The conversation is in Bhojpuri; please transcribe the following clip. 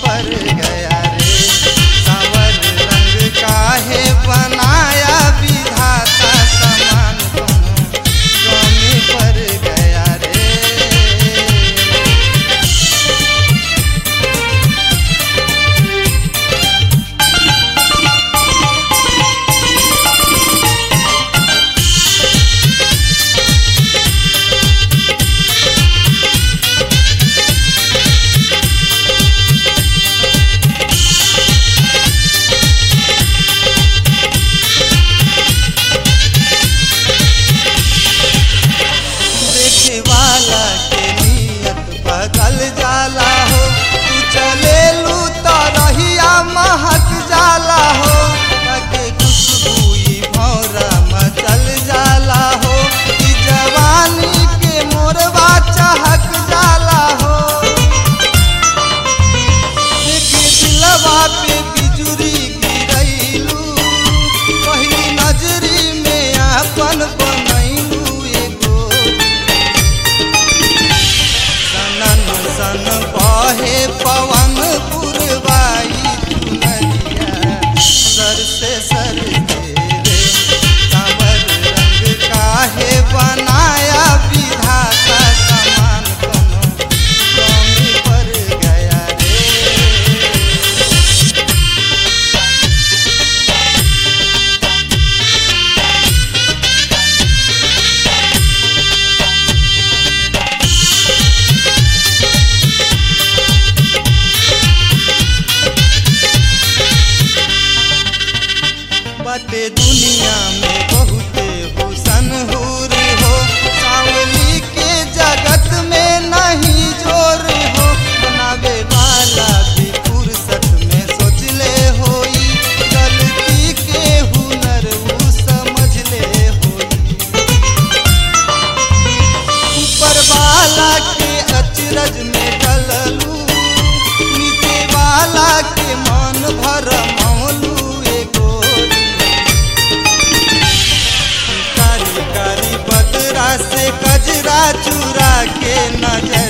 पर गया रे। सांवर रंग काहे बनाया विधाता, समान कमी पर गया रे। वाला के नियत बदल जाला हो, तू चले लू तो रहिया महक जाला हो। के खुशबुई भौरा मचल जाला हो, ई जवानी के मोरवा चहक जाला हो। एक दिलवा पे बिजुरी गिरैलू, पहली नजरी में अपन बनैलू। सन बहे पवन पुरवाई दुनिया, सर से सर तेरे। सांवर रंग काहे बनाया विधाता, समान कमी पर गया रे। बाटे दुनिया में बहुते हुसन हूर हो, सावली के जगत में नहीं जोर हो। बनावे वाला भी फुर्सत में सोच ले होई, गलती के हुनर वो समझ ले होई। ऊपर वाला के अचरज में डललू, नीचे वाला के मन भर मौलू। से कजरा चुरा के नजर